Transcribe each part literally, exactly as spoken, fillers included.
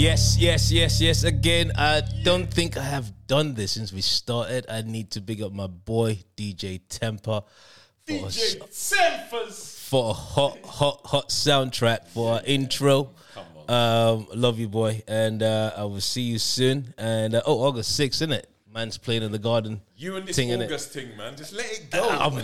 Yes, yes, yes, yes. Again, I don't think I have done this since we started. I need to big up my boy, D J Temper. D J Tempers. For a hot, hot, hot soundtrack for our intro. Come on. Um, love you, boy. And uh, I will see you soon. And, uh, oh, August sixth, isn't it? Man's playing in the garden. You and this thing, August thing, man. Just let it go. I'm,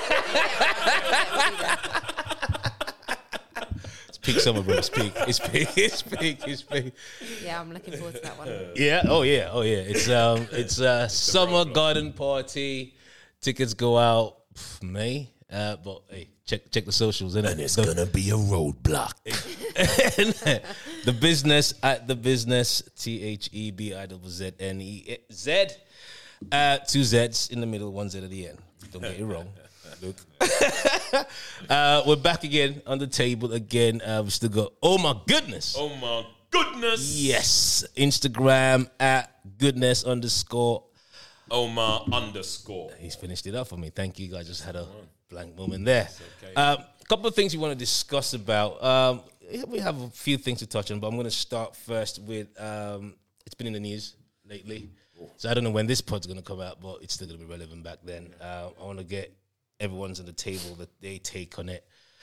It's peak summer, bro. It's peak. It's peak. It's peak. It's peak. Yeah, I'm looking forward to that one. Yeah. Oh yeah. Oh yeah. It's um. It's a summer garden party. Tickets go out pff, May. Uh, but hey, check check the socials, innit? And it's the, gonna be a roadblock. The business at the business. T H E B I double Z N E Z. Uh, two Z's in the middle, one Z at the end. Don't get it wrong. Look. uh, we're back again on the table again. Uh, we still got, oh my goodness. Oh my goodness. Yes. Instagram at goodness underscore. Omar underscore. He's finished it up for me. Thank you. I just had a blank moment there. Okay. A um, couple of things we want to discuss about. Um, we have a few things to touch on, but I'm going to start first with, um, it's been in the news lately. So I don't know when this pod's going to come out, but it's still going to be relevant back then. Uh, I want to get everyone's on the table that they take on it.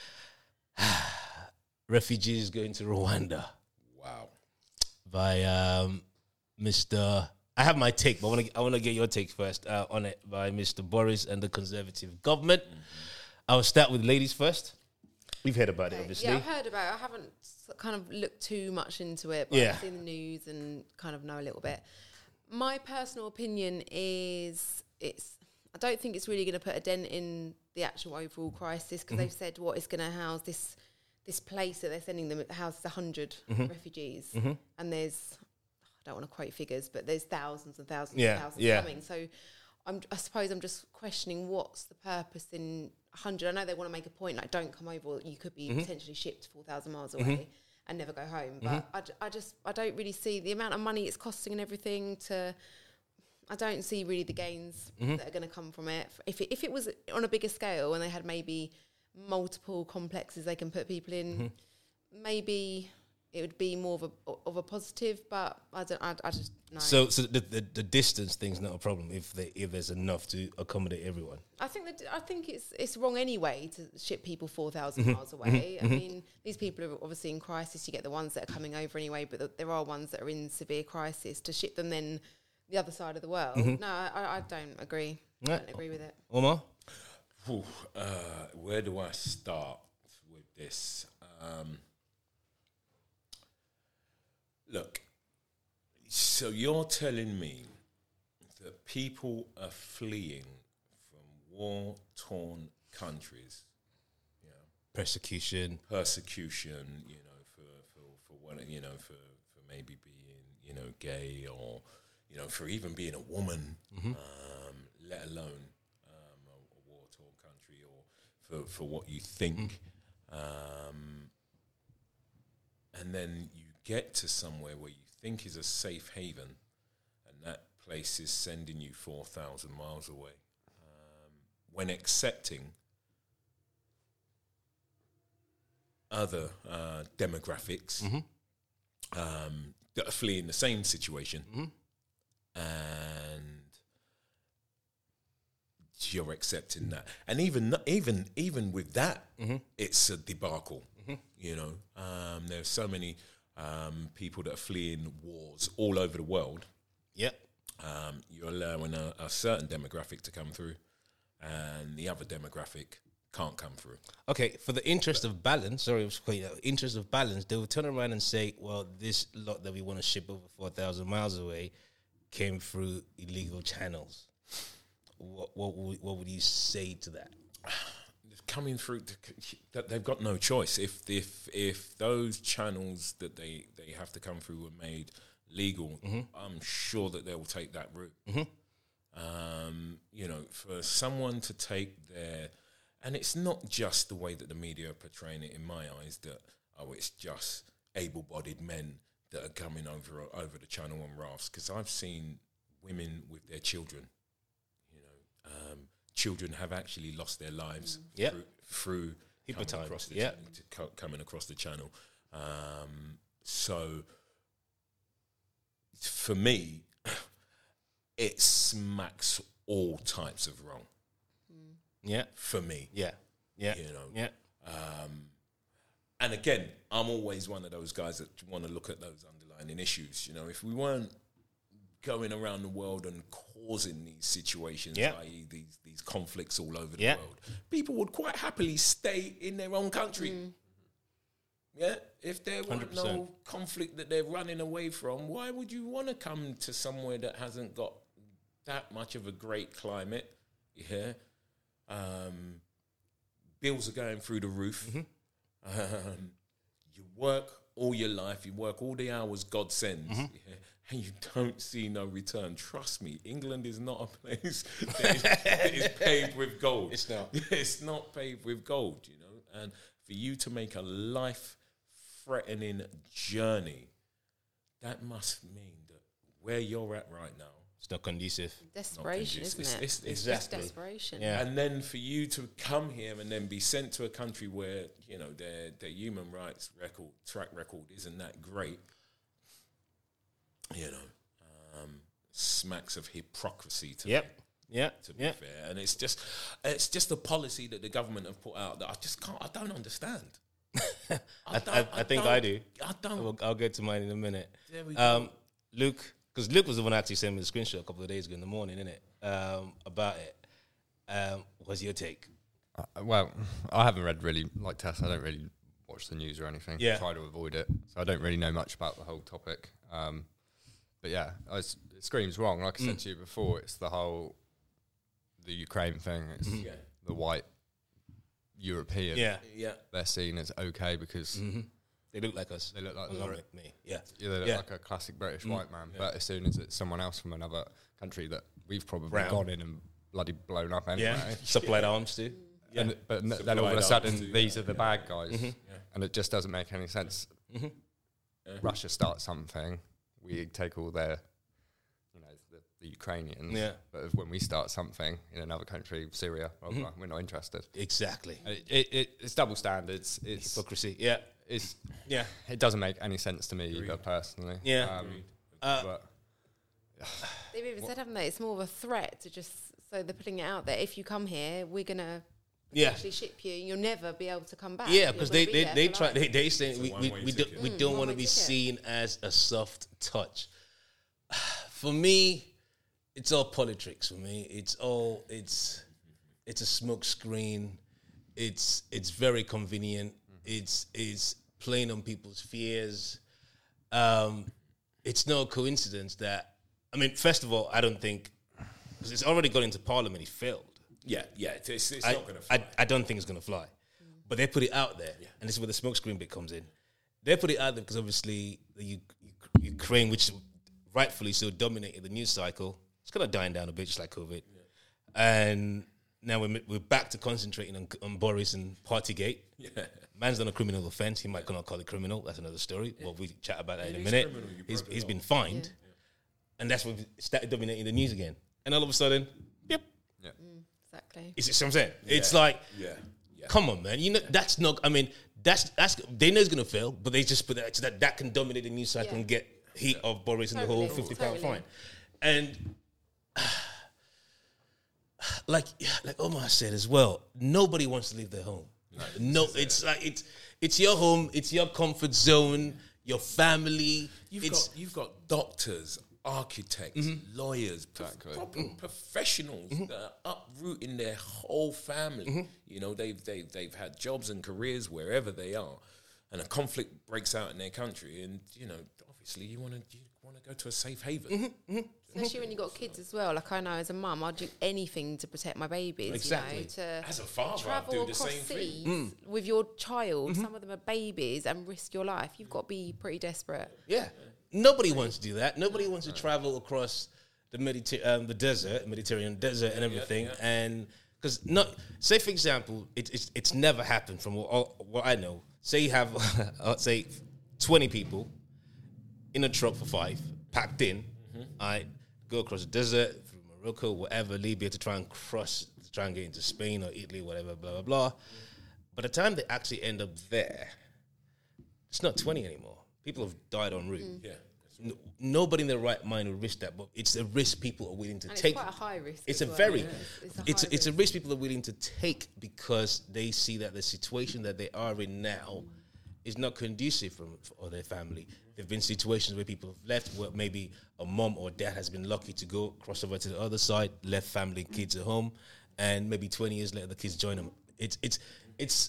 Refugees going to Rwanda. Wow. By um, Mister I have my take, but I want to I want to get your take first uh, on it by Mister Boris and the Conservative government. Mm-hmm. I will start with ladies first. We've heard about Okay. it, obviously. Yeah, I've heard about it. I haven't kind of looked too much into it, but Yeah. I've seen the news and kind of know a little bit. My personal opinion is it's. I don't think it's really going to put a dent in the actual overall crisis because mm-hmm. they've said what is going to house this this place that they're sending them houses one hundred mm-hmm. refugees, mm-hmm. and there's I don't want to quote figures, but there's thousands and thousands yeah, and thousands yeah. coming. So I'm, I suppose I'm just questioning what's the purpose in one hundred. I know they want to make a point like don't come over. You could be mm-hmm. potentially shipped four thousand miles away. Mm-hmm. And never go home. But mm-hmm. I, d- I just, I don't really see the amount of money it's costing and everything to, I don't see really the gains mm-hmm. that are going to come from it. If it. If it was on a bigger scale and they had maybe multiple complexes they can put people in, mm-hmm. maybe it would be more of a of a positive, but I don't, I, I just, no. So, so the, the the distance thing's not a problem if they if there's enough to accommodate everyone. I think that I think it's it's wrong anyway to ship people four thousand mm-hmm. miles away. Mm-hmm. I mean, these people are obviously in crisis. You get the ones that are coming over anyway, but th- there are ones that are in severe crisis. To ship them then the other side of the world, mm-hmm. no, I, I don't agree. I don't agree with it. Omar, Ooh, uh, where do I start with this? Um, look. So you're telling me that people are fleeing from war-torn countries, you know, persecution, persecution, you know, for for for one, you know, for, for maybe being, you know, gay or, you know, for even being a woman, mm-hmm. um, let alone um, a, a war-torn country, or for for what you think, mm. um, and then you get to somewhere where you think is a safe haven, and that place is sending you four thousand miles away, um, when accepting other uh, demographics mm-hmm. um, that are fleeing the same situation, mm-hmm. and you're accepting that, and even even even with that, mm-hmm. it's a debacle. Mm-hmm. You know, um, there's so many. Um, people that are fleeing wars all over the world. Yep. Um, you're allowing a, a certain demographic to come through, and the other demographic can't come through. Okay, for the interest but, of balance, sorry, I was quite, uh, interest of balance, they will turn around and say, well, this lot that we want to ship over four thousand miles away came through illegal channels. What, what, would, what would you say to that? Coming through, that they've got no choice. If if if those channels that they, they have to come through were made legal, mm-hmm. I'm sure that they will take that route. Mm-hmm. Um, you know, for someone to take their, and it's not just the way that the media are portraying it. In my eyes, that oh, it's just able-bodied men that are coming over over the channel on rafts. Because I've seen women with their children. You know. Um, Children have actually lost their lives mm. yep. through, through coming, across the yep. cha- co- coming across the channel. Um, so for me, it smacks all types of wrong. Yeah. For me, Yeah. Yeah. you know. Yeah. And again, I'm always one of those guys that want to look at those underlying issues. You know, if we weren't going around the world and causing these situations, Yeah. that is these these conflicts all over the Yeah. world, people would quite happily stay in their own country. Yeah, if there were one hundred percent. no conflict that they're running away from, why would you want to come to somewhere that hasn't got that much of a great climate? Yeah, um, bills are going through the roof. Mm-hmm. Um, you work all your life, you work all the hours God sends, Mm-hmm. yeah, and you don't see no return. Trust me, England is not a place that is, that is paved with gold. It's not. It's not paved with gold, you know. And for you to make a life-threatening journey, that must mean that where you're at right now, It's not conducive. Desperation, It's- isn't it's- it? it's- it's It's Exactly. desperation. Yeah. and then for you to come here and then be sent to a country where, you know, their their human rights record track record isn't that great, you know, um, smacks of hypocrisy to Yep. me, Yeah. to be Yeah. fair. And it's just it's just a policy that the government have put out that I just can't I don't understand. I, I, don't- I think I do. I don't. I'll, I'll get to mine in a minute. There we Um, Luke, because Luke was the one who actually sent me the screenshot a couple of days ago in the morning, innit? Um, about it. Um, what's your take? Uh, well, I haven't read really, like Tess, I don't really watch the news or anything. Yeah. I try to avoid it. So I don't really know much about the whole topic. Um, but yeah, I was, it screams wrong. Like I said to you before, it's the whole, the Ukraine thing. It's Yeah. the white European. Yeah. Yeah. They're seen as okay because They look like us. they look like, Not the, like me. Yeah. yeah, they look Yeah. like a classic British white man. But as soon as it's someone else from another country that we've probably Brown. gone in and bloody blown up anyway. Yeah. Supplied arms too. And, but n- then all of Supplied a arms sudden, to- these yeah, are the yeah. bad guys, and it just doesn't make any sense. Mm-hmm. Russia starts something, we take all their, you know, the, the Ukrainians. Yeah. But if, when we start something in another country, Syria, blah, blah, we're not interested. Exactly. And It, it, it, it's double standards. It's Hypocrisy. Yeah. it's Yeah. it doesn't make any sense to me either personally. Yeah. Um, Uh, but They've even said, haven't they? It's more of a threat to just, so they're putting it out there. If you come here, we're going to Yeah. actually ship you. You'll never be able to come back. Yeah, You're because gonna they be they, there they for try life. they they say we, we, one-way we don't ticket. we don't want to one-way be ticket. seen as a soft touch. For me, it's all politics. For me, it's all it's it's a smoke screen. It's it's very convenient. It's it's playing on people's fears. Um, it's no coincidence that I mean, first of all, I don't think because it's already got into Parliament. He failed. Yeah, yeah. It's, it's, it's I, not going to fly. I, I don't think it's going to fly. But they put it out there, and this is where the smokescreen bit comes in. They put it out there because obviously the U- U- Ukraine, which rightfully so dominated the news cycle, it's kind of dying down a bit, just like COVID. And now we're, we're back to concentrating on, on Boris and Partygate. Yeah. Man's done a criminal offence. He might not call it criminal. That's another story. Well, we chat about that in a is minute. criminal. You He's, broke the he's law. been fined. And that's when we started dominating the news again. And all of a sudden, yep. Exactly. You see what I'm saying? It's like, Yeah. Yeah. come on, man. You know, that's not, I mean, that's, that's they know it's going to fail, but they just put that, so that, that can dominate the news cycle Yeah. and get heat of Boris and the whole Totally. fifty pound Totally. fine. And like, like Omar said as well, nobody wants to leave their home. No, it's like, it's, it's your home, it's your comfort zone, your family. You've it's, got you've got doctors, architects, lawyers, prof- Exactly. proper professionals that are uprooting their whole family. You know, they've they've they've had jobs and careers wherever they are, and a conflict breaks out in their country, and you know, obviously, you want to you want to go to a safe haven. Especially when you've got kids as well. Like I know as a mum, I'd do anything to protect my babies. Exactly. You know, to As a father, I'd travel do the across same thing. seas with your child. Some of them are babies and risk your life. You've got to be pretty desperate. Yeah. Nobody wants to do that. Nobody wants to travel across the Mediter- um, the desert, Mediterranean desert, and everything. And because not, say for example, it, it's it's never happened from what, what I know. Say you have, uh, say, twenty people in a truck for five, packed in. I go across the desert through Morocco, whatever, Libya to try and cross, to try and get into Spain or Italy, whatever, blah blah blah. By the time they actually end up there, it's not twenty anymore. People have died en route. Yeah, N- nobody in their right mind would risk that, but it's a risk people are willing to And take. it's quite a high risk. It's as a well. very, It's, it's a, it's high a, it's a risk. risk people are willing to take because they see that the situation that they are in now is not conducive from for their family. There've been situations where people have left, where maybe a mom or dad has been lucky to go cross over to the other side, left family and kids at home, and maybe twenty years later the kids join them. It's it's it's.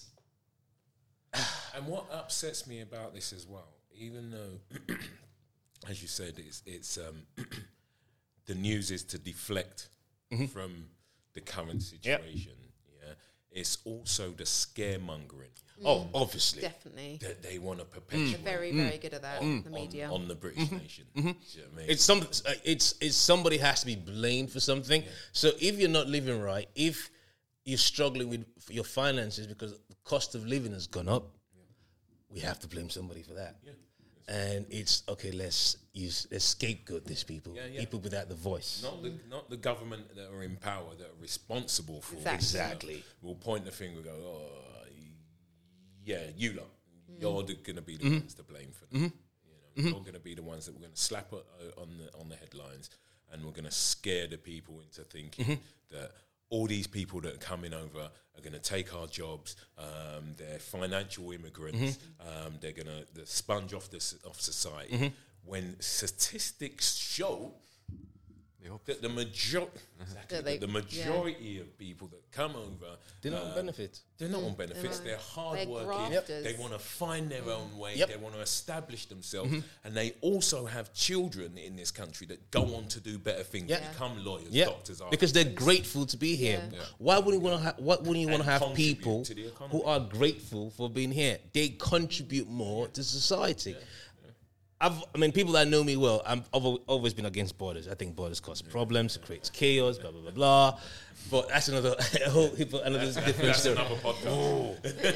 And what upsets me about this as well, even though, as you said, it's it's um, the news is to deflect from the current situation. Yeah, it's also the scaremongering Oh, obviously. Definitely. that they want to They're perpetuate very, very good at that, the on, media. on the British nation. Do you know what I mean? It's some. uh, It's it's somebody has to be blamed for something. So if you're not living right, if you're struggling with your finances because the cost of living has gone up, we have to blame somebody for that. And it's okay. Let's use let's scapegoat these people, Yeah, yeah. people without the voice. Not the not the government that are in power that are responsible for Exactly. it. Exactly. We'll point the finger and go, oh, yeah, you lot. You're going to be the ones to blame for that. You know, you're going to be the ones that we're going to slap uh, on the on the headlines, and we're going to scare the people into thinking that all these people that are coming over are going to take our jobs. Um, they're financial immigrants. Um, they're going to sponge off this off society. When statistics show that the major- exactly, That they- that the majority of people that come over, They're not on um, benefits. They're not on benefits. no. They're hard They're working. grafters. They want to find their own way. Yep. They want to establish themselves, and they also have children in this country that go on to do better things, Yeah. become lawyers, Yeah, doctors, because they're grateful to be here. Yeah. Yeah. Why wouldn't you want to have? What wouldn't you want to And have contribute people to the economy. who are grateful for being here? They contribute more to society. I've, I mean, people that know me well, I'm, I've al- always been against borders. I think borders cause problems, it creates chaos, blah blah blah blah. But that's another a whole another different That's story. another podcast.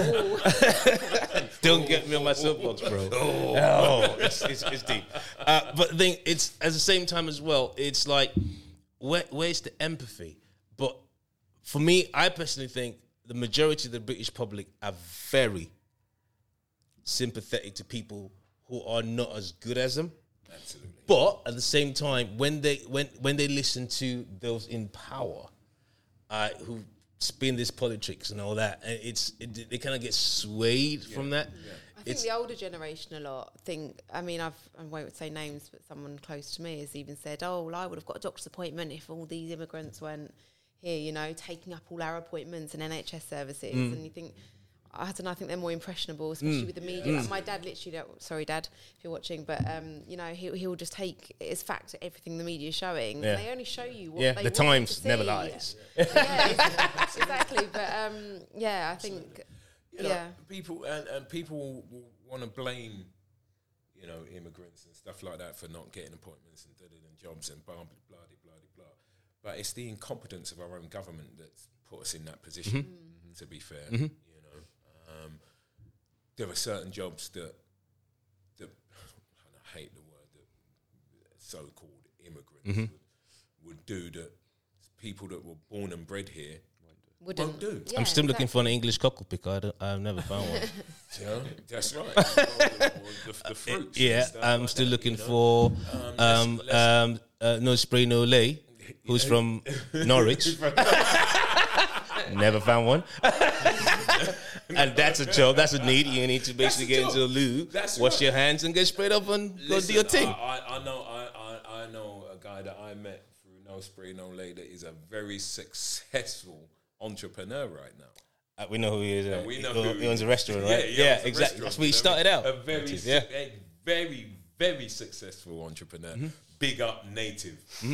Don't get me on my soapbox, bro. Oh, it's, it's, it's deep. Uh, but the thing, it's at the same time as well. It's like, where, where's the empathy? But for me, I personally think the majority of the British public are very sympathetic to people who are not as good as them. Absolutely. But at the same time, when they when when they listen to those in power, uh, who spin this politics and all that, and it's it, they kind of get swayed from that. I think It's the older generation a lot think, I mean, I've, I won't say names, but someone close to me has even said, oh, well, I would have got a doctor's appointment if all these immigrants weren't here, you know, taking up all our appointments and N H S services. Mm. And you think, I don't know, I think they're more impressionable, especially with the media. Like my dad literally, don't- sorry, Dad, if you're watching, but, um, you know, he, he'll just take as fact everything the media's showing. Yeah. And they only show you what yeah, they the want you Times to never see. lies. Yeah, exactly. But, um, yeah, I think, You know, yeah. people and, and people will want to blame, you know, immigrants and stuff like that for not getting appointments and da-da-da and jobs and blah blah blah blah blah. But it's the incompetence of our own government that's put us in that position. To be fair, you know, um, there are certain jobs that that and I hate the word that so-called immigrants would, would do that people that were born and bred here Wouldn't won't do. Yeah, I'm still looking exactly. for an English cockle picker. I don't, I've never found one. You know, that's right. Or the, the fruits. and Yeah, stuff I'm like still that, looking you know. for let's- um, let's- um, uh, no spray, no lay. Who's from Norwich? Never found one. And that's a job. That's a need. You need to basically a get job. into a loo, That's wash right. your hands, and get sprayed up and go do Listen, your thing. I, I, I know. I, I, I know a guy that I met through No Spray No Lay that is a very successful entrepreneur right now. Uh, we know who he is. Uh, We know he, who he owns a restaurant, Yeah, right? he Yeah, owns a exactly. restaurant. That's where he A started very- out. A very, Which is- yeah. su- a very, very successful entrepreneur. Big up native.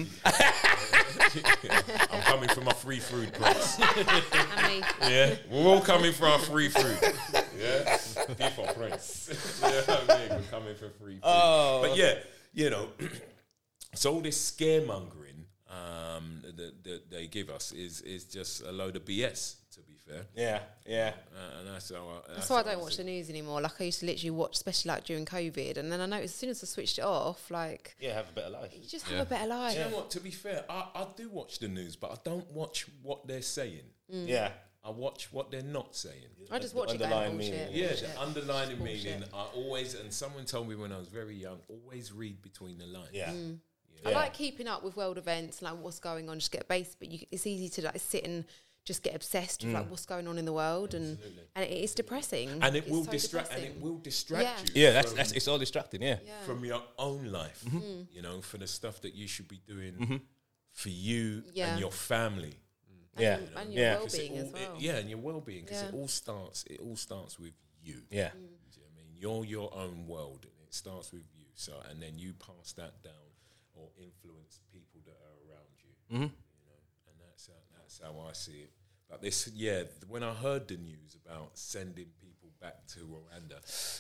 I'm coming from a free food place. And me. Yeah, we're all coming for our free food. Yeah, before price. You know what I mean? We're coming for free food. Oh. But yeah, you know, so all this scaremongering um, that, that they give us is is just a load of B S. To be fair, Yeah, yeah. uh, and that's how. I, That's why I don't watch the news anymore. Like I used to literally watch, especially like during COVID, and then I noticed as soon as I switched it off, like Yeah, have a better life. you just have a better life. You know what? To be fair, I, I do watch the news, but I don't watch what they're saying. Yeah. I watch what they're not saying. I just The watch it going underlying bullshit. meaning. Yeah, bullshit. the underlining Bullshit. meaning. I always, and someone told me when I was very young, always read between the lines. Yeah. Mm. Yeah. I like keeping up with world events, like what's going on, just get base, but you, it's easy to like sit and just get obsessed with like what's going on in the world, and and it is depressing. And it It's will so distract, and it depressing. will distract Yeah. you. Yeah, that's from, that's it's all distracting. Yeah. Yeah. from your own life. Mm. You know, for the stuff that you should be doing for you Yeah. and your family. And Yeah. your, and your Yeah. 'Cause it well-being as all- well. it- yeah, and your well-being, because Yeah. it all starts. It all starts with you. Yeah. Do you know what I mean? You're your own world, and it starts with you. So, and then you pass that down or influence people that are around you. Mm-hmm. You know, and that's how, that's how I see it. But this, yeah, when I heard the news about sending people back to Rwanda,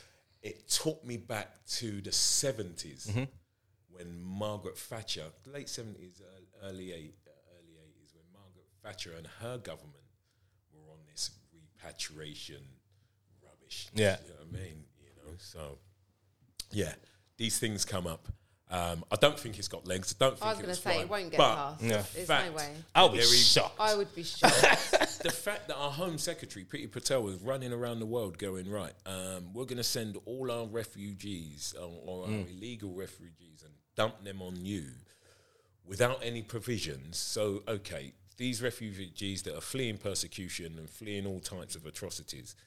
it took me back to the seventies Mm-hmm. when Margaret Thatcher, late seventies, uh, early eight, uh, early eighties, when Margaret Thatcher and her government were on this repatriation rubbish. Yeah. You know what I mean? You know, so yeah, these things come up. Um, I don't think it's got legs. I don't think I was it going was to say, fine. it won't get But past. Yeah. There's fact, no way. I'll be there is- shocked. I would be shocked. the fact that our Home Secretary, Priti Patel, was running around the world going, right, um, we're going to send all our refugees or, or our illegal refugees and dump them on you without any provisions. So, okay, these refugees that are fleeing persecution and fleeing all types of atrocities,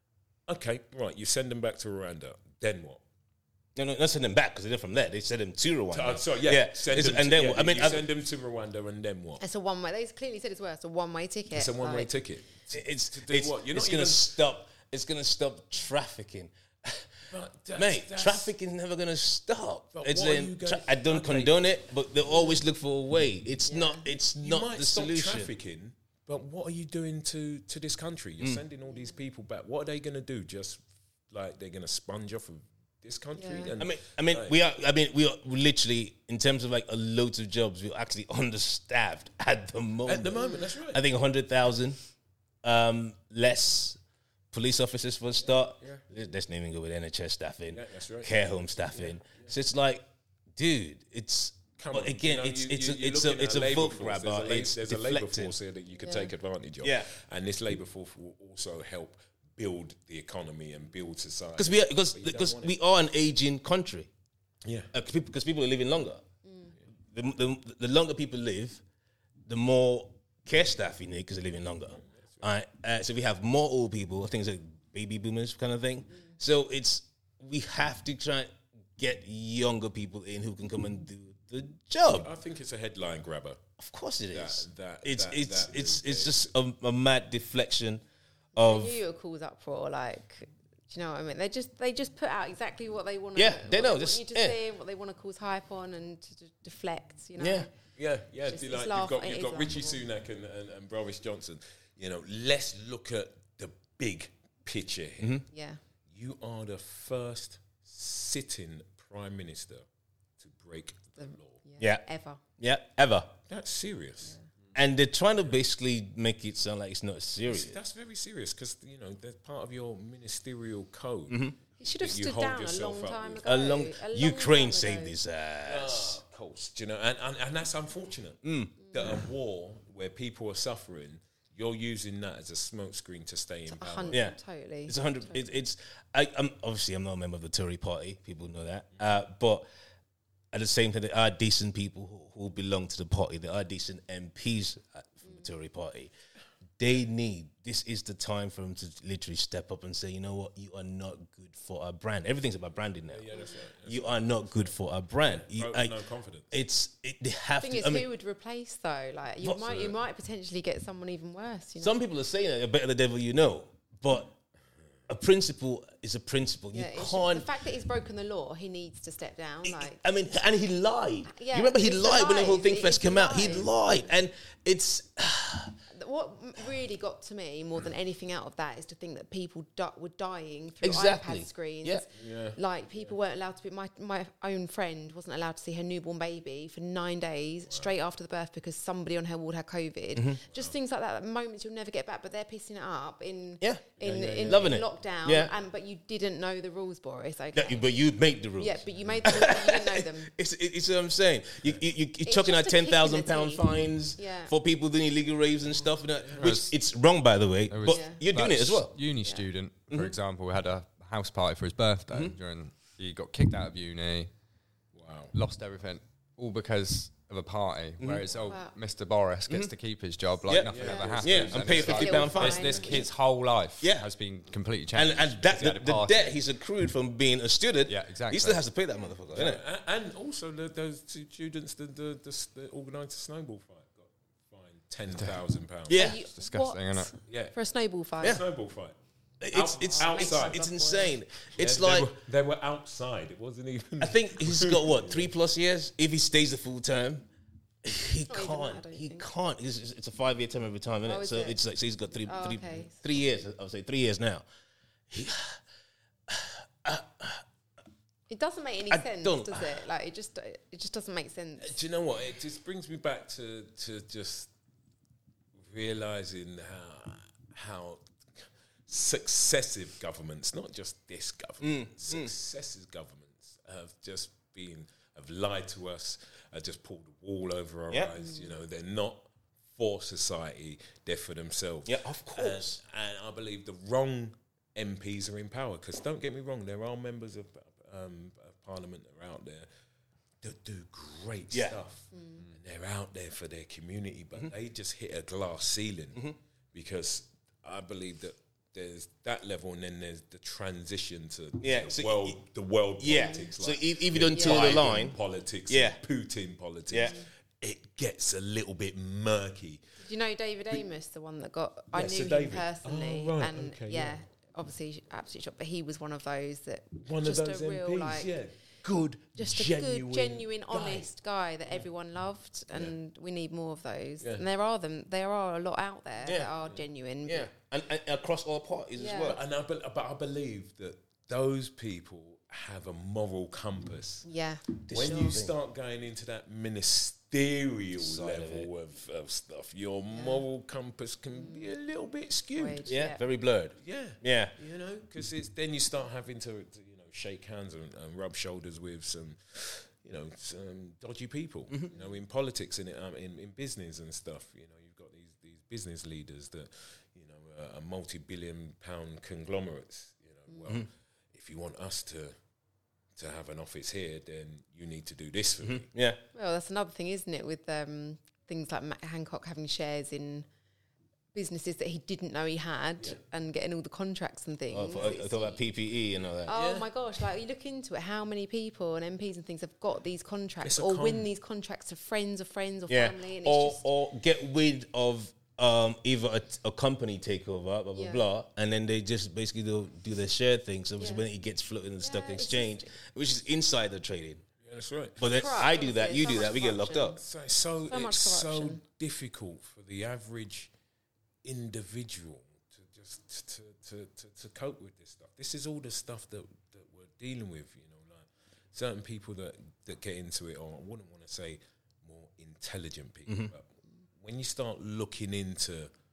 okay, right, you send them back to Rwanda, then what? No, no, not send them back because they're from there. They send them to Rwanda. Uh, sorry, yeah, Send It's- them and to, then yeah, I mean, you I- send them to Rwanda and then what? It's a one way. They clearly said it's worse. It's a one way ticket. It's a one-way Like, ticket. it's do it's, what? You're it's not gonna even- stop. It's gonna stop trafficking. But that's- Mate, that's- traffic is never gonna stop. But It's what are then you going- tra- I don't okay. condone it, but they always look for a way. It's Yeah. not. It's You not might the stop solution. trafficking, but what are you doing to, to this country? You're sending all these people back. What are they going to do? Just like they're going to sponge off of this country? Yeah. And I mean, I mean, like, we are. I mean, we are literally in terms of like a loads of jobs. We're actually understaffed at the moment. at the moment, that's right. I think a hundred thousand um, less police officers for a start. Yeah. Let's not even go with N H S staffing, Yeah, that's right. care home staffing. So it's like, dude, it's Come but on, again, you know, it's you- it's you- a, you're it's a looking it's at a labour vote force. grabber. There's a, la- It's there's a labour deflecting. force here that you could Yeah. take advantage of. Yeah. And this labour force will also help build the economy and build society. because we are, because But you don't because want it. we are an aging country. Yeah. Uh, people, because people are living longer. The, the, the longer people live, the more care staff you need because they're living longer. All right. Uh, so we have more old people. I think it's like baby boomers kind of thing. So it's we have to try and get younger people in who can come and do the job. I think it's a headline grabber. Of course it is. that- it's that- it's that it's move it's there. just a, a mad deflection I of knew you were cause uproar. Like, do you know what I mean? They just they just put out exactly what they want. to Yeah, they know, Want just- you to yeah. see what they want to cause hype on and to, to deflect. You know. yeah. Yeah, yeah. Just- do it's like, you've laugh- got it you've is got Richie laughable. Sunak and, and, and Boris Johnson. You know, let's look at the big picture here. Mm-hmm. Yeah. You are the first sitting prime minister to break the law. Yeah. Ever. Yeah, ever. That's serious. And they're trying to basically make it sound like it's not serious. That's very serious because you know that's part of your ministerial code. Mm-hmm. He should have that you stood hold down a yourself long up time with. ago. A long, A long Ukraine time saved ago. his ass. Of course, do you know, and, and, and that's unfortunate Mm. that a war where people are suffering, you're using that as a smokescreen to stay in A power. hundred, Yeah. totally. It's a hundred. It, it's. I, I'm obviously I'm not a member of the Tory party. People know that. Uh, but at the same time, there are decent people who, who belong to the party. There are decent M Ps at- from the Tory party. They need. This is the time for them to literally step up and say, you know what, you are not good for our brand. Everything's about branding now. Yeah, that's right. That's You are not good for our brand. You, Vote I- no confidence. It's. It, they have thing to. is, I mean, who would replace though? Like, you What- might you might potentially get someone even worse. You know. some people are saying that you're better the devil you know, but a principle is a principle. yeah, you it's just can't. the fact that he's broken the law, he needs to step down. Like, I mean, and he lied. Yeah, you remember he it's a lied when the lie. whole thing It's first a came out. He lie. lied, and it's what m- really got to me more than anything out of that is to think that people di- were dying through Exactly. iPad screens. Yeah. Yeah. Like people weren't allowed to be. My my own friend wasn't allowed to see her newborn baby for nine days straight after the birth because somebody on her ward had COVID. Mm-hmm. Just things like that. Moments you'll never get back, but they're pissing it up in Yeah. in, Yeah, yeah, in, yeah. Loving in it. lockdown. Yeah. And but you didn't know the rules, Boris. Okay. that, but you make the rules. Yeah, but you made the rules, but you didn't know them. It's, it- it's what I'm saying. You, you, you, you're It's chucking out just a ten kick in thousand the pound teeth. fines Yeah. for people doing illegal raves and stuff. yourself in a, which was- it's wrong, by the way, There but was Yeah. you're doing that it as well. Uni student, for example, had a house party for his birthday. During he got kicked out of uni, Wow. lost everything, all because of a party. Whereas, oh, Wow. Mister Boris gets to keep his job like Yeah. nothing Yeah. ever happens. Yeah, and pay a it's like, fifty pound fine. This, this kid's whole life Yeah. has been completely And changed. and that because he had the, a the party. debt he's accrued from being a student, Yeah, exactly. he still has to pay that motherfucker, innit? A- And also the, those two students that the, the, s- the organised a snowball fight got fined ten thousand pounds. Yeah, You- disgusting, what? innit? Yeah. For a snowball fight. Yeah. Snowball fight. it's Out- it's outside. It's, it's insane. It's Yeah, they like were, they were outside. It wasn't even. I think he's got what three plus years if he stays the full term. He not even can't. that, I don't he think. can't. It's, it's- it's a five year term every time, isn't Oh, it? is So it? it's like so he's got three, Oh, three, okay. three years. I would say three years now. It doesn't make any I sense, don't- does it? Like it just it just doesn't make sense. Do you know what? It just brings me back to to just realizing how how successive governments, not just this government, successive governments have just been have lied to us, have just pulled the wall over our Yep. eyes. You know, they're not for society; they're for themselves. Yeah, of course. And, and I believe the wrong M Ps are in power. Because don't get me wrong, there are members of, um, of Parliament that are out there that do great Yeah. stuff, and they're out there for their community, but they just hit a glass ceiling because I believe that there's that level, and then there's the transition to Yeah, the so world, y- the world Yeah. politics. So like if, if you don't toe the Biden line, politics, Yeah. and Putin politics, Yeah. it gets a little bit murky. Do you know David Amos, the one that got? I Yeah, knew Sir him David. personally, Oh, right, and okay, yeah, yeah. obviously absolutely shocked. But he was one of those that One just of those a real M Ps, like, yeah, good, just a genuine, good, genuine, guy. honest guy that everyone loved, and we need more of those. Yeah. And there are them. There are a lot out there Yeah. that are genuine. yeah, and, and across all parties Yeah. as well. And I, be- but I believe that those people have a moral compass. Yeah. When Sure you thing. start going into that ministerial Side of level of, of stuff, your moral compass can be a little bit skewed. Wage. Yeah, Yeah. very blurred. Yeah, Yeah, you know, because it's then you start having to, to you know shake hands and, and rub shoulders with some, you know, some dodgy people. Mm-hmm. You know, in politics and in, um, in in business and stuff. You know, you've got these these business leaders that, you know, uh, are multi-billion pound conglomerates. You know, well, Mm-hmm. if you want us to to have an office here, then you need to do this for me. yeah. Well, that's another thing, isn't it? With um, things like Matt Hancock having shares in businesses that he didn't know he had, and getting all the contracts and things. Oh, I, I thought about P P E and all that. Oh Yeah. my gosh! Like you look into it, how many people and M Ps and things have got these contracts It's a or con- win these contracts to friends of friends or Yeah, family, and or it's just or get rid of um, either a, a company takeover, blah blah Yeah. blah, and then they just basically do, do their share thing. So Yeah. when it gets floated in the stock Yeah, it's exchange, just- which is insider trading. Yeah, that's right. But then Corrupt, I do that, obviously, you so do much that, we get locked corruption. up. So, so, So much it's so corruption. difficult for the average individual to just to, to, to, to cope with this stuff. This is all the stuff that, that we're dealing with, you know, like certain people that, that get into it, or I wouldn't want to say more intelligent people, Mm-hmm. but when you start looking into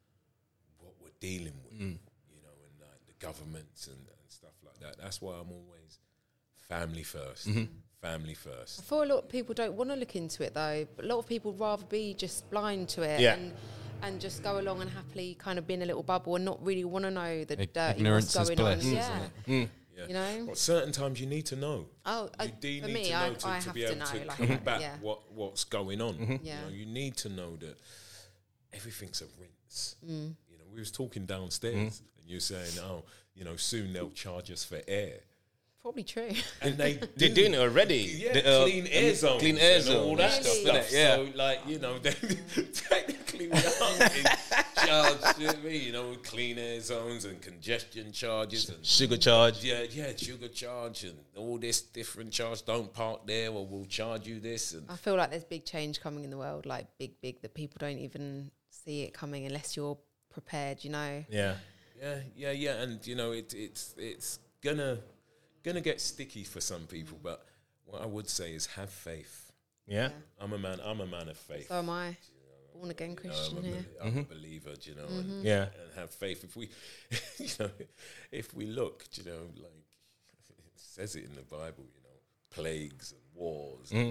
what we're dealing with, Mm. you know, and like the governments and, and stuff like that, that's why I'm always family 1st Mm-hmm. Family first. I feel a lot of people don't want to look into it though. But a lot of people would rather be just blind to it Yeah. and and just go along and happily kind of be in a little bubble and not really want to know the Ig- dirty ignorance what's is going on. bliss, Yeah. Yeah. You know? But certain times you need to know. Oh, You uh, do for need me, to I, know to, I to have be to able know. to like, combat yeah. what, what's going on. Yeah. You know, you need to know that everything's a rinse. Mm. You know, we was talking downstairs and you're saying, oh, you know, soon they'll charge us for air. Probably true. And they They're do. doing it already. Yeah, The, uh, clean air zones, clean air and all zones that and stuff. stuff, innit? Yeah. So, like, you know, they technically we are being charged. You know what I mean? You know, with clean air zones and congestion charges and Sugar charge. yeah, yeah, sugar charge and all this different charge. Don't park there, or we'll charge you this. And I feel like there's big change coming in the world, like big, big, that people don't even see it coming unless you're prepared, you know? Yeah. yeah, yeah, yeah, and you know, it, it's it's gonna gonna get sticky for some people. But what I would say is have faith. Yeah. I'm a man. I'm a man of faith. So am I. Born again You know, Christian I'm, a, here. I'm a believer, do you know, and, Yeah. and have faith. If we, you know, if we look, do you know, like it says it in the Bible, you know, plagues and wars, and,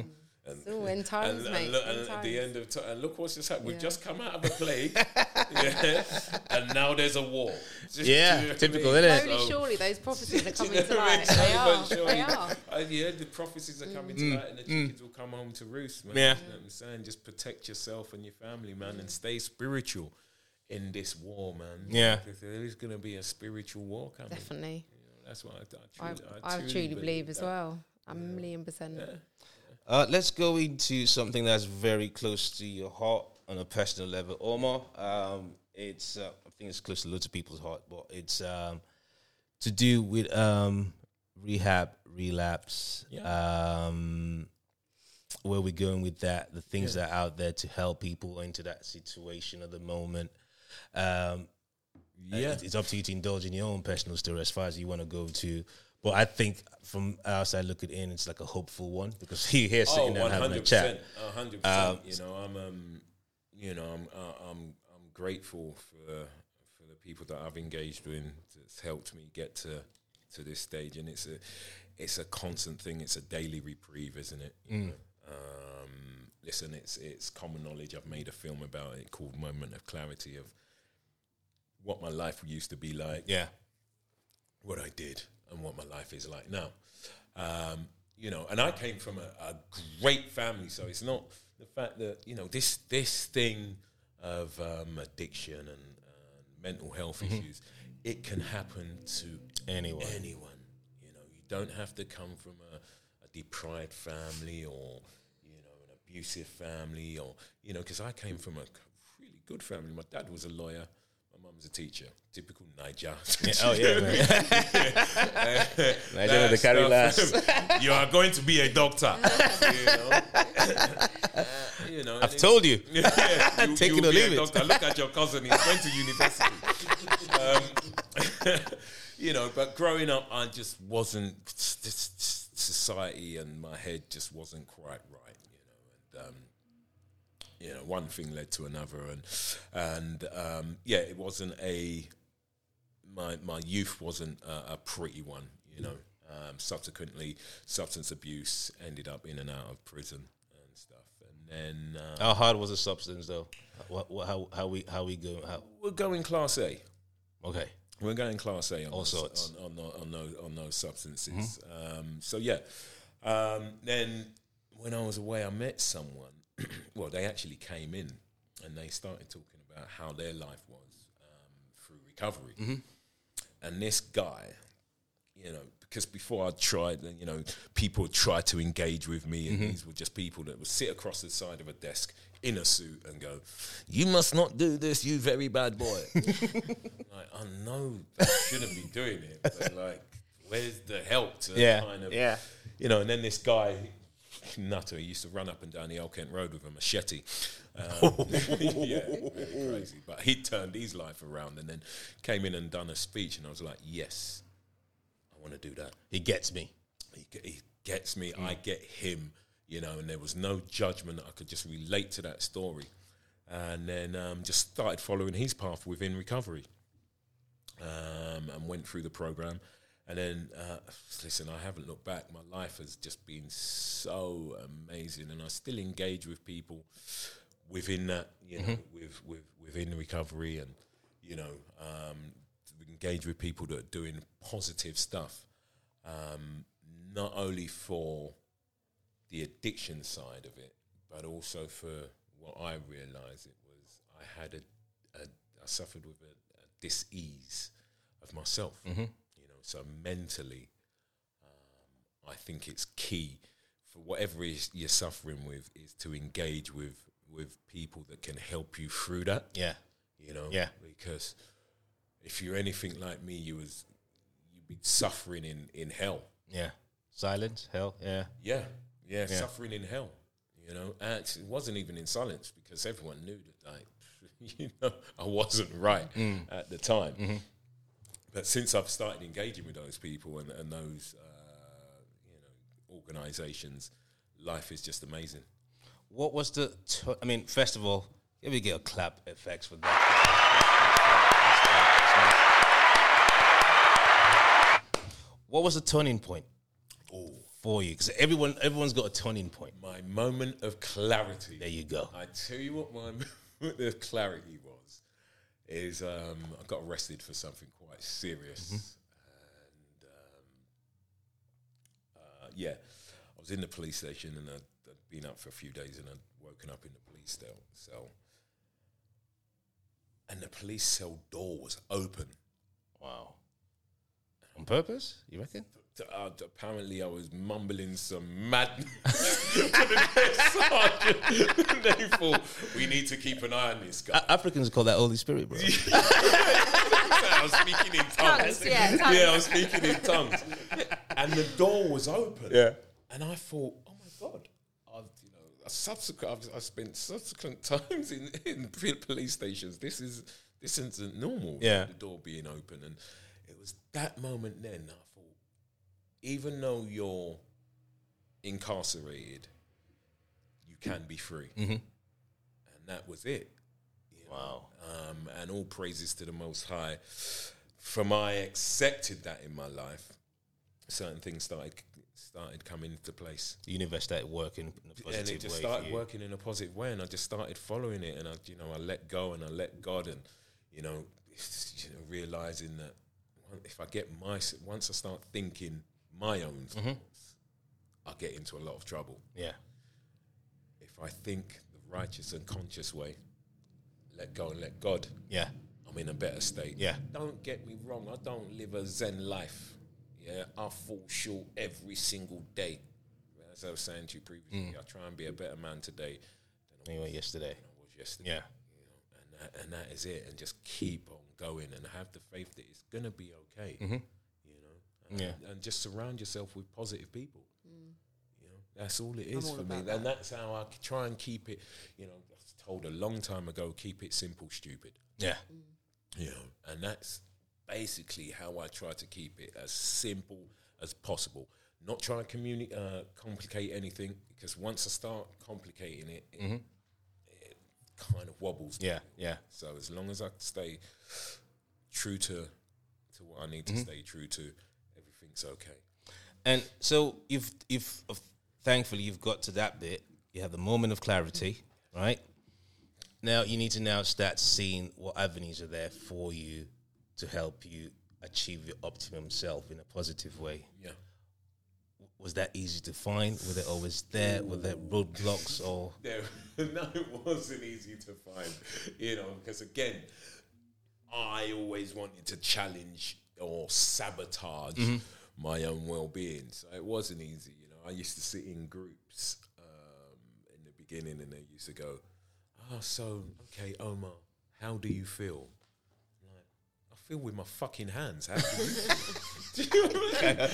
And, So end times, and, mate. and, look, End and at the times. end of time, and look what's just happened. We've Yeah. just come out of a plague, yeah, and now there's a war. Just- Yeah, do you know what I typical, mean? innit? Slowly, So- surely, those prophecies are Do you coming know to what I mean? light. They Slowly are. but surely. They are. Uh, yeah, the prophecies are coming to light, and the chickens will come home to roost, man. Yeah. You know what I'm saying? Just protect yourself and your family, man, and stay spiritual in this war, man. Yeah. Because there is going to be a spiritual war coming. Definitely. You know, that's what I, I, I, truly, I truly believe as that. well. A million percent. Yeah. Uh, let's go into something that's very close to your heart on a personal level, Omar. Um, it's uh, I think it's close to loads of people's heart, but it's um, to do with um, rehab, relapse. Um, where we're going with that, the things that are out there to help people into that situation at the moment. Um, Yeah. it's, it's up to you to indulge in your own personal story as far as you want to go to. But I think from outside looking in, it's like a hopeful one because you're here Oh, sitting there and having a chat. one hundred percent. Um, You know, I'm, um, you know, I'm, uh, I'm, I'm grateful for for the people that I've engaged with that's helped me get to to this stage, and it's a it's a constant thing. It's a daily reprieve, isn't it? You know? Um, listen, it's it's common knowledge. I've made a film about it called Moment of Clarity of what my life used to be like, Yeah. what I did, and what my life is like now. Um, you know, and I came from a, a great family, so it's not the fact that, you know, this this thing of um, addiction and uh, mental health issues, it can happen to Anyone. anyone. You know, you don't have to come from a, a deprived family or, you know, an abusive family or, you know, because I came from a really good family. My dad was a lawyer. My mum was a teacher. Typical Niger. Yeah, oh, yeah, man. Nigeria, the carry last. You are going to be a doctor. you know, Uh, you know I've and told you. yeah, you, Take you'll it or be a leave it. doctor. Look at your cousin; he's going to university. um, you know, but growing up, I just wasn't. This society and my head just wasn't quite right. You know, and um, you know, one thing led to another, and and um, yeah, it wasn't a. My my youth wasn't a, a pretty one. You know, um, subsequently, substance abuse, ended up in and out of prison and stuff, and then. Uh, How hard was the substance, though? What, what, how, how we, how we go? How? We're going class A. Okay. We're going class A on All those, sorts. on, on, tho- on those on those substances. Um, so yeah, um, then when I was away, I met someone. Well, they actually came in and they started talking about how their life was um, through recovery. And this guy, you know, because before I tried, you know, people tried to engage with me, and these were just people that would sit across the side of a desk in a suit and go, "You must not do this, you very bad boy." Like, I know I shouldn't be doing it, but like, where's the help to Yeah, kind of, yeah. you know? And then this guy, nutter, he used to run up and down the Old Kent Road with a machete. Um, yeah, really crazy. But he turned his life around and then came in and done a speech, and I was like, yes, I want to do that. He gets me. He, ge- he gets me, I get him, you know, and there was no judgment. I could just relate to that story. And then um, just started following his path within recovery, um, and went through the program. And then, uh, listen, I haven't looked back. My life has just been so amazing, and I still engage with people within that, you know, with, with within recovery, and you know, um, engage with people that are doing positive stuff, um, not only for the addiction side of it, but also for what I realised it was I had a, a I suffered with a, a dis-ease of myself. You know, so mentally, um, I think it's key for whatever is you're suffering with is to engage with with people that can help you through that. Yeah. You know, Yeah. because if you're anything like me, you was you'd be suffering in in hell. Yeah. Silence, hell, yeah. Yeah, yeah, Yeah. suffering in hell. You know, and it wasn't even in silence because everyone knew that, like, you know, I wasn't right at the time. But since I've started engaging with those people and, and those, uh, you know, organisations, life is just amazing. What was the? T- I mean, first of all, let me get a clap effects for that. What was the turning point for you? Because everyone, everyone's got a turning point. My moment of clarity. There you go. I tell you what my moment of clarity was, is um, I got arrested for something quite serious. And um, uh, yeah, I was in the police station and I'd, I'd been up for a few days and I'd woken up in the police cell. cell. And the police cell door was open. Wow. On purpose, you reckon? Uh, apparently, I was mumbling some madness to the sergeant. They thought, we need to keep an eye on this guy. A- Africans call that Holy Spirit, bro. I was speaking in tongues. Tongues, yeah, tongues. Yeah, I was speaking in tongues. And the door was open. Yeah. And I thought, oh my God. I've, you know, subsequent, I've, I've spent subsequent times in, in police stations. This is this isn't normal. Yeah. The door being open. And it was that moment then I thought, even though you're incarcerated, you can be free. Mm-hmm. And that was it. You know? Wow. Um, and all praises to the Most High. From I accepted that in my life, certain things started started coming into place. The universe started working in a positive And it just way started for you. working in a positive way, and I just started following it, and I, you know, I let go and I let God, and you know, you know, realizing that if I get my, once I start thinking my own thoughts, Mm-hmm. I'll get into a lot of trouble. Yeah. If I think the righteous and conscious way, let go and let God, Yeah. I'm in a better state. Yeah. Don't get me wrong, I don't live a Zen life. Yeah, I fall short every single day. As I was saying to you previously, I try and be a better man today than I Anyway, was, yesterday. than I was yesterday. Yeah. You know, and that, and that is it. And just keep on going and have the faith that it's gonna be okay. Mm-hmm. You know, and, Yeah. and just surround yourself with positive people. You know, that's all it I'm is all for me, about and that's how I try and keep it. You know, I was told a long time ago, keep it simple, stupid. Yeah. You know, and that's basically how I try to keep it as simple as possible. Not try to communi- uh, complicate anything, because once I start complicating it, it, Mm-hmm. it kind of wobbles. Yeah. Yeah. So as long as I stay true to to what I need to stay true to, everything's okay. And so you've you've uh, thankfully you've got to that bit. You have the moment of clarity, right? Now you need to now start seeing what avenues are there for you to help you achieve your optimum self in a positive way. Yeah. Was that easy to find? Were they always there? Were there roadblocks or? There, no, it wasn't easy to find, you know, because again, I always wanted to challenge or sabotage my own well-being. So it wasn't easy, you know. I used to sit in groups um, in the beginning, and they used to go, "Oh, so okay, Omar, how do you feel?" I'm like, I feel with my fucking hands. How do you feel?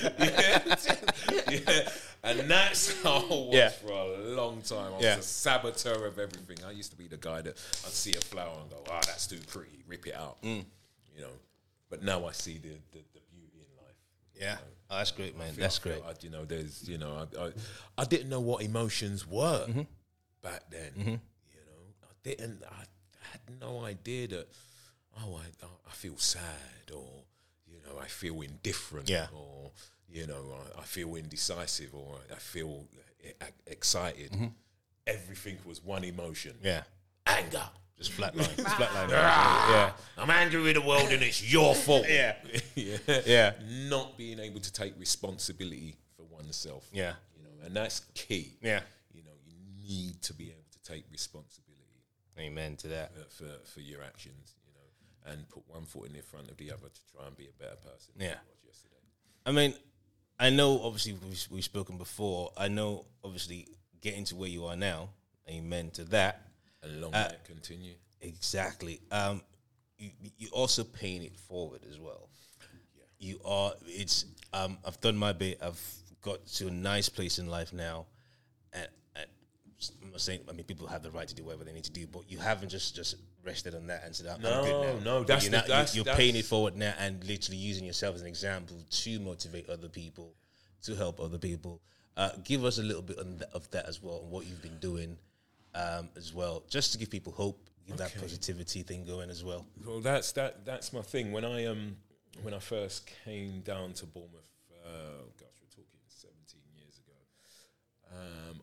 yeah, yeah. And that's how I was Yeah. for a long time. I was Yeah. a saboteur of everything. I used to be the guy that I'd see a flower and go, "Ah, that's too pretty, rip it out." You know. But now I see the, the, the beauty in life. Yeah, oh, that's great, man. I feel- That's I feel great. I, you know, there's, you know, I, I, I didn't know what emotions were back then. You know, I didn't. I had no idea that. Oh, I, I feel sad, or you know, I feel indifferent, Yeah. or you know, I, I feel indecisive, or I feel e- excited. Everything was one emotion. Yeah, Anger. just flatline, just flatline. Yeah, I'm angry with the world, and it's your fault. Yeah. yeah, Yeah. Not being able to take responsibility for oneself. Yeah. you know, and that's key. yeah. You know, you need to be able to take responsibility Amen to that. for, for, for your actions. You know, and put one foot in the front of the other to try and be a better person. than Yeah. I was yesterday. I mean, I know obviously we've, we've spoken before. I know obviously getting to where you are now. Amen to that. And long Uh, may it continue. Exactly. Um, you, you also paying it forward as well. You are. It's. Um, I've done my bit. I've got to a nice place in life now, and, and I'm not saying. I mean, people have the right to do whatever they need to do, but you haven't just just rested on that and said, "I'm No, good now." no, But that's you're, the- now- you- that's- you're that's- paying it forward now, and literally using yourself as an example to motivate other people, to help other people. Uh, give us a little bit on th- of that as well, and what you've been doing um, as well, just to give people hope. Get that Okay. positivity thing going as well. Well, that's that. That's my thing. When I um, when I first came down to Bournemouth, uh, gosh, we're talking seventeen years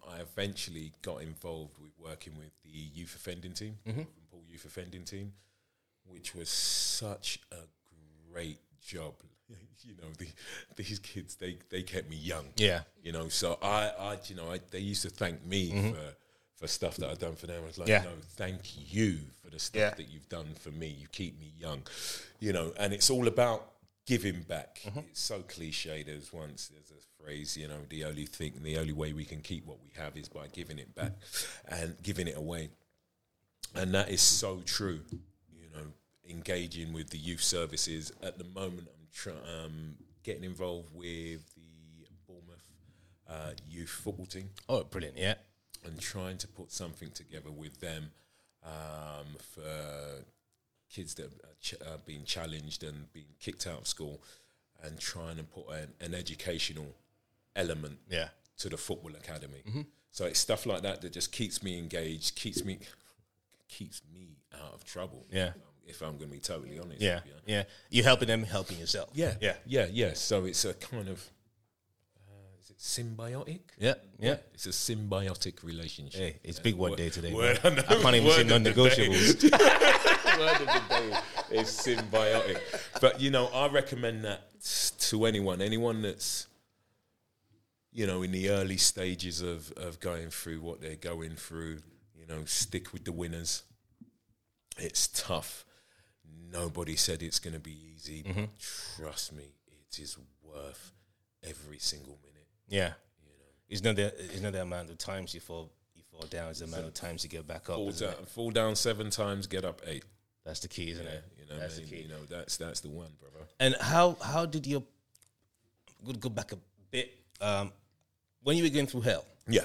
I eventually got involved with working with the youth offending team, Mm-hmm. Liverpool youth offending team, which was such a great job. You know, the, these kids, they, they kept me young. Yeah. You know, so I, I you know, I, they used to thank me for, for stuff that I'd done for them. I was like, Yeah. no, thank you for the stuff Yeah. that you've done for me. You keep me young. You know, and it's all about giving back. It's so cliche. There's once, there's a phrase, you know, the only thing, the only way we can keep what we have is by giving it back and giving it away. And that is so true. You know, engaging with the youth services. At the moment, I'm try, um, getting involved with the Bournemouth uh, youth football team Oh, brilliant. Yeah. and trying to put something together with them um, for kids that are, ch- are being challenged and being kicked out of school, and trying to put an, an educational element Yeah. to the football academy. So it's stuff like that that just keeps me engaged, keeps me keeps me out of trouble. Yeah. If I'm going to be totally honest. Yeah. with you. Yeah. You're helping them, helping yourself. Yeah, Yeah. yeah, yeah. So it's a kind of uh, is it symbiotic? Yeah. Yeah. It's a symbiotic relationship. Hey, it's big one day today. Word, man. I can't even say word of the non-negotiables. day. Word of the day is symbiotic. But you know, I recommend that to anyone, anyone that's, you know, in the early stages of of going through what they're going through. You know, stick with the winners. It's tough. Nobody said it's going to be easy, Mm-hmm. but trust me, it is worth every single minute. Yeah. It's not the it's not the amount of times you fall you fall down, it's the amount of times you get back up. Fall isn't down, it? fall down seven times, get up eight. That's the key, isn't Yeah, it? you know, That's the man, key. you know, that's that's the one, brother. And how how did your we'll go back a bit um, when you were going through hell? Yeah,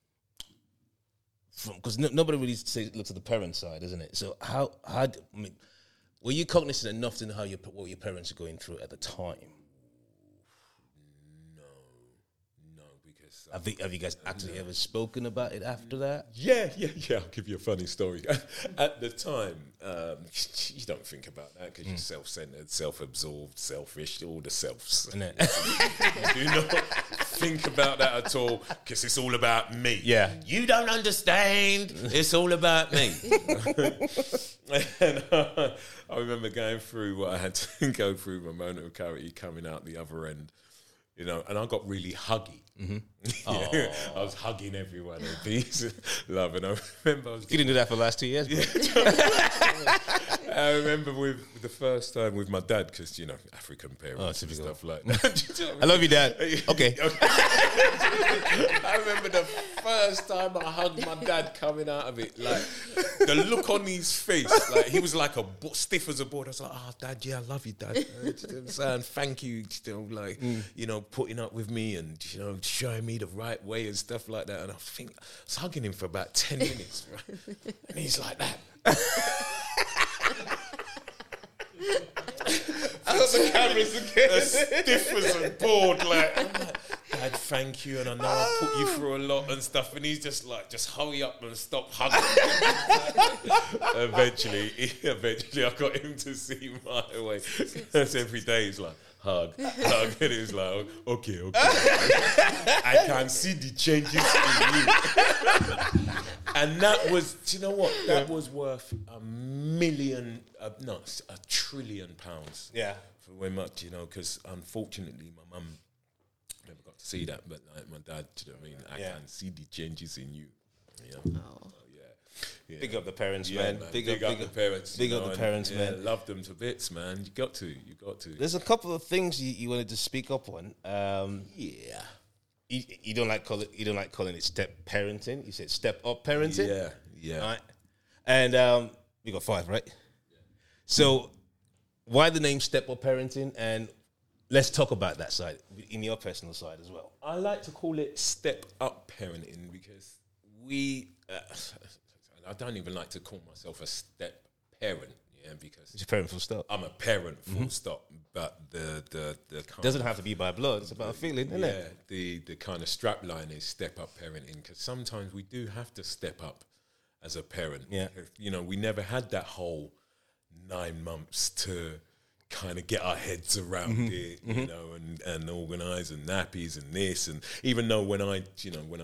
Because no, nobody really says, looks at the parent side, isn't it? So how how d- I mean, were you cognizant enough to know how your what your parents are going through at the time? no, because uh, Have, they, have you guys actually ever spoken about it after that? yeah, yeah, yeah. I'll give you a funny story. At the time, um, you don't think about that because you're self-centered, self-absorbed, selfish, all the selves. Isn't it? You do not think about that at all because it's all about me. Yeah. You don't understand. It's all about me. And uh, I remember going through what I had to go through, my moment of clarity coming out the other end, you know, and I got really huggy. Mm-hmm. Yeah, I was hugging everyone and peace and love. And I remember I was You didn't do that for the last two years. bro. I remember with the first time with my dad, because, you know, African parents Oh, and typical. stuff like that. I love you, Dad. Okay. I remember the first time I hugged my dad coming out of it, like the look on his face, like he was like a bo- stiff as a board. I was like, "Oh, Dad, yeah, I love you, Dad. Uh, I'm saying thank you, still like you know, putting up with me and you know, showing me the right way and stuff like that." And I think I was hugging him for about ten minutes, right? And he's like that. I got the cameras again. As stiff as a board, like, I'm like, Dad, thank you, and I know I put you through a lot and stuff. And he's just like, just hurry up and stop hugging. eventually, eventually, I got him to see my way. Because every day he's like, hug, hug, and he's like, okay, okay. I can see the changes in you. And that was, do you know what? That was worth a million, uh, no, a trillion pounds. Yeah. For when much, you know, because unfortunately my mum never got to see that, but like my dad, do you know what I mean? I Yeah. can see the changes in you. You know? Oh. So, yeah. Yeah. Big up the parents, Yeah, man. man. Big, Big, up, up, big the parents. big you up know, the and, parents, yeah, man. Love them to bits, man. You got to. You got to. There's a couple of things you, you wanted to speak up on. Um, Yeah. you, you don't like call it. You don't like calling it step parenting. You said step up parenting. Yeah. Yeah. All right. And um, we got five, right? So, why the name step up parenting? And let's talk about that side in your personal side as well. I like to call it step up parenting because we. Uh, I don't even like to call myself a step parent, yeah, because It's a parent full stop. I'm a parent, full stop. But the the the kind Doesn't have to be by blood. It's about a feeling, isn't yeah, it? the the kind of strap line is step up parenting because sometimes we do have to step up as a parent. Yeah. You know, we never had that whole nine months to kind of get our heads around Mm-hmm. it, you know, and, and organise and nappies and this. And even though when I, you know, when I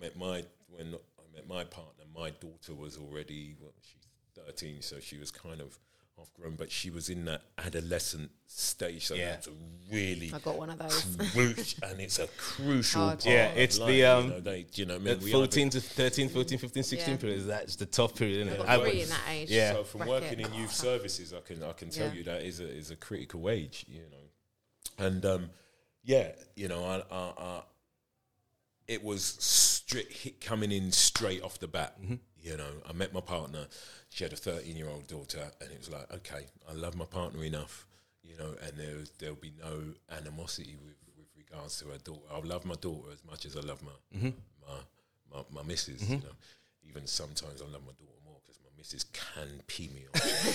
met my when I met my partner, my daughter was already well, she's thirteen, so she was kind of half grown, but she was in that adolescent stage. So Yeah. that's a really I got one of those. crucial, and it's a crucial Hard. part. Yeah, of it's life, the, um, you know, they, you know, what I That mean, we fourteen either- to thirteen, fourteen, fifteen, sixteen Yeah. period, that's the tough period, isn't I've it? got I- three in that age. Yeah. So from bracket. working in youth services, I can I can tell Yeah. you that is a is a critical age, you know, and um, yeah, you know, I, I, I it was straight hit coming in straight off the bat. You know, I met my partner. She had a thirteen-year-old daughter, and it was like, okay, I love my partner enough, you know, and there was, there'll be no animosity with, with regards to her daughter. I love my daughter as much as I love my my, my my missus. You know, even sometimes I love my daughter more because my missus can pee me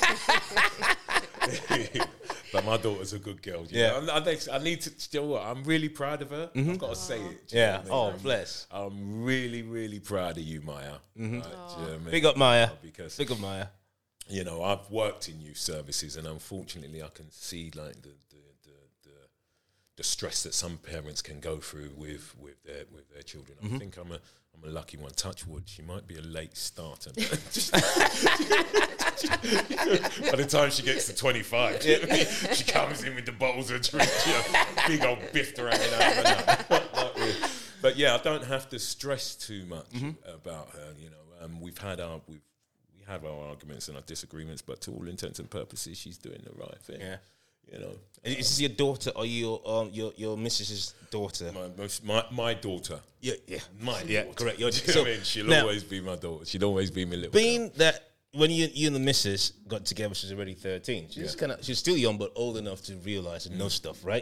off. But my daughter's a good girl. You Yeah. know? I, I, I need to still. I'm really proud of her. I've got to say it. do you know Yeah. what I mean? Oh, I'm- bless. I'm really, really proud of you, Maya. Right, do you know what I mean? Big up, Maya. Because Big up, Maya. you know, I've worked in youth services, and unfortunately, I can see like the the, the, the, the stress that some parents can go through with with their with their children. I think I'm a I'm a lucky one. Touch wood. She might be a late starter. By the time she gets to twenty-five, you know what I mean? She comes in with the bottles of drink, you know, big old biff hanging out. Not, not really. But yeah, I don't have to stress too much about her. You know, um, we've had our we've we have our arguments and our disagreements, but to all intents and purposes, she's doing the right thing. Yeah. You know, Is this your daughter or your um your your missus's daughter? my most my, my daughter, Yeah, yeah. my Yeah, daughter. correct. You're- Do you know so what I mean? She'll now- always be my daughter. She'll always be my little. Being that when you you and the missus got together, she's already thirteen. She's kind of she's still young, but old enough to realize and know stuff, right?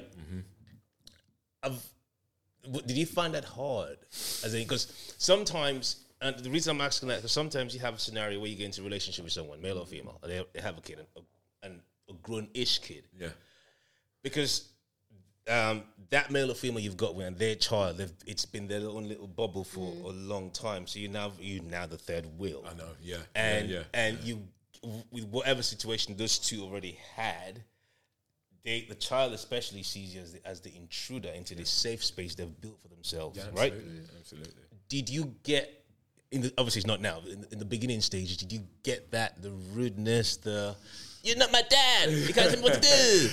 I've, w- did you find that hard? As in, because sometimes, and the reason I'm asking that, because sometimes you have a scenario where you get into a relationship with someone, male or female, and they they have a kid, and a, and a grown-ish kid, Yeah. because um, that male or female you've got with and their child, they've, it's been their own little bubble for a long time. So you now you now the third wheel. I know. Yeah. And yeah, yeah. and you with whatever situation those two already had, they the child especially sees you as the, as the intruder into this safe space they've built for themselves, Yeah, right? absolutely, absolutely. Did you get in the obviously it's not now in the, in the beginning stages? Did you get that the rudeness, the you're not my dad, you can't tell me what to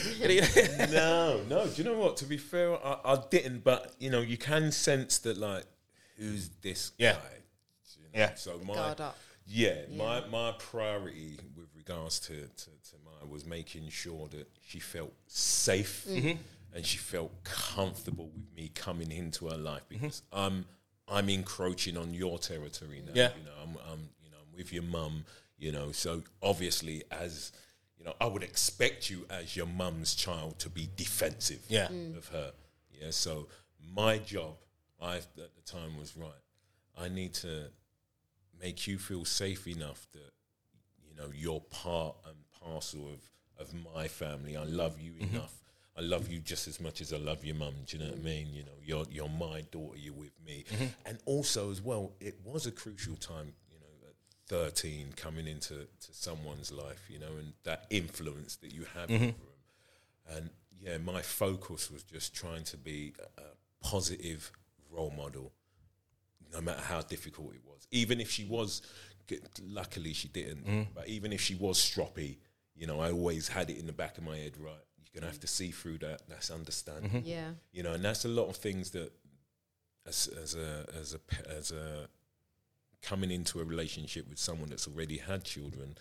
do? No, no. Do you know what? To be fair, I, I didn't. But you know, you can sense that, like, who's this Yeah. guy? You know? Yeah. So my Guard up. yeah, my my priority with regards to to, to Maya was making sure that she felt safe and she felt comfortable with me coming into her life because I'm I'm encroaching on your territory now. Yeah. You know, I'm I'm you know I'm with your mum. You know, so obviously as you know, I would expect you as your mum's child to be defensive Yeah. of her. Yeah. So my job, I at the time was right. I need to make you feel safe enough that you know you're part and parcel of of my family. I love you enough. I love you just as much as I love your mum. Do you know what I mean? You know, you're you're my daughter. You're with me, and also as well, it was a crucial time. You know, at thirteen, coming into to someone's life. You know, and that influence that you have over them. And yeah, my focus was just trying to be a, a positive role model, no matter how difficult it was. Even if she was, luckily she didn't, but even if she was stroppy, you know, I always had it in the back of my head, right, you're going to have to see through that. That's understandable. Yeah. You know, and that's a lot of things that as, as a, as a, pe- as a, coming into a relationship with someone that's already had children,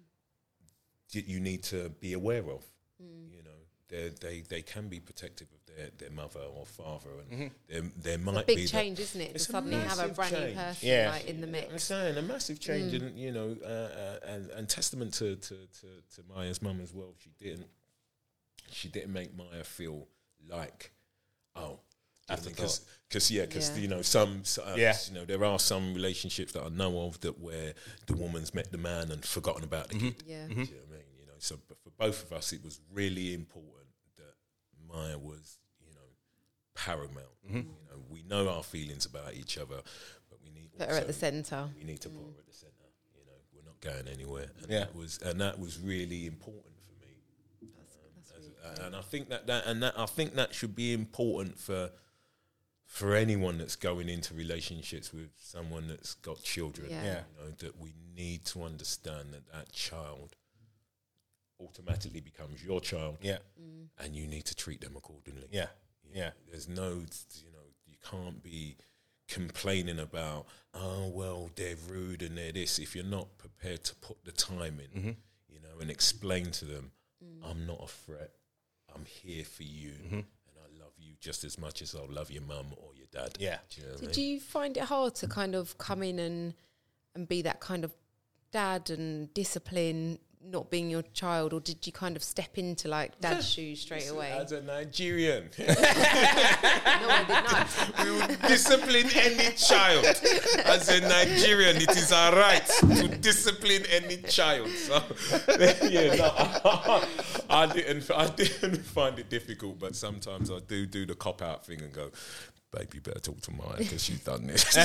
y- you need to be aware of. You know, they they they can be protective of their, their mother or father, and there there It's might a big be that- change, isn't it? To It's a suddenly have a massive brand new change. person Yeah. like, in the I'm mix. saying a massive change, and you know, uh, uh, and and testament to, to, to, to Maya's mum as well. She didn't, she didn't make Maya feel like, oh, because because yeah, because Yeah. you know some, uh, Yeah. you know there are some relationships that I know of that where the woman's met the man and forgotten about the kid. Yeah. Do you know what I mean? You know, so but for both of us, it was really important that Maya was, you know, paramount. You know, we know our feelings about each other, but we need Put her at also- the centre. we need to put her at the centre. You know, we're not going anywhere. And Yeah. that was and that was really important for me. That's, that's As- really and I think that, that and that I think that should be important for for anyone that's going into relationships with someone that's got children, Yeah. Yeah. you know, that we need to understand that that child automatically becomes your child, Yeah. and you need to treat them accordingly. Yeah. You know, Yeah. There's no, you know, you can't be complaining about, oh, well, they're rude and they're this, if you're not prepared to put the time in, Mm-hmm. you know, and explain to them, I'm not a threat. I'm here for you, Mm-hmm. and I love you just as much as I'll love your mum or your dad. Yeah. Do you know what I Did mean? you find it hard to kind of come in and and be that kind of dad and discipline, not being your child, or did you kind of step into like dad's shoes straight away? As a Nigerian, No, I did not. we will discipline any child. As a Nigerian, it is our right to discipline any child. So, yeah, no, I, I didn't. I didn't find it difficult, but sometimes I do do the cop out thing and go, "Babe, you better talk to Maya because she's done this."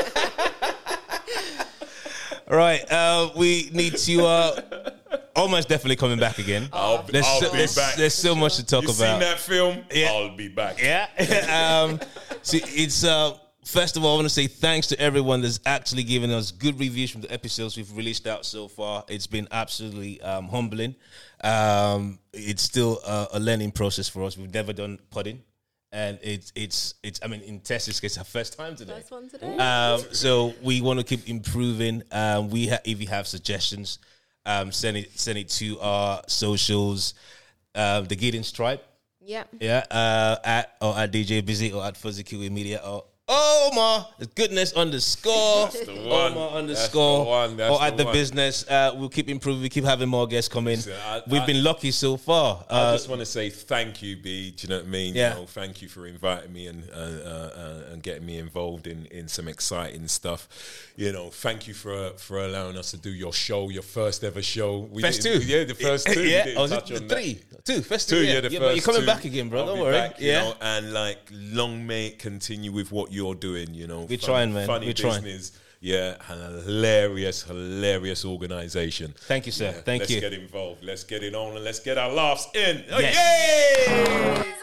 All right. Uh, we need to. Uh, Almost definitely coming back again. I'll, be- There's, I'll so, be there's, back. there's so much to talk You about. seen that film? Yeah. I'll be back. Yeah. um, see, it's uh, first of all, I want to say thanks to everyone that's actually given us good reviews from the episodes we've released out so far. It's been absolutely um, humbling. Um, it's still a, a learning process for us. We've never done pudding, and it's it's it's. I mean, in Tessa's case, her first time today. First one today. Um, so we want to keep improving. Um, we ha- if you have suggestions, um, send it send it to our socials. Um, the Gideon Stripe. Yeah. Yeah, uh, at or at D J Busy or at Fuzzy Kiwi Media or Omar Goodness underscore That's the one. Omar That's underscore the one. That's or at the the one. business. Uh, we'll keep improving. We keep having more guests come in. Listen, I- We've I- been lucky so far. I Uh, just want to say thank you, B. Do you know what I mean? Yeah. You know, thank you for inviting me and uh, uh, uh, and getting me involved in, in some exciting stuff. You know, thank you for for allowing us to do your show, your first ever show. We First didn't- two. yeah, the first two. We yeah, didn't or is it touch the on that. three? Two, first Two, two. yeah, the yeah, first but you're coming two. back again, bro. I'll Don't be worry. back, you yeah, know, and like, long may it continue with what you're doing. You know, We're Fun- trying, man. Funny We're trying. business. Yeah, and a hilarious, hilarious organisation. Thank you, sir. Yeah, Thank let's you. get involved. Let's get it on and let's get our laughs in. Yes. Yay!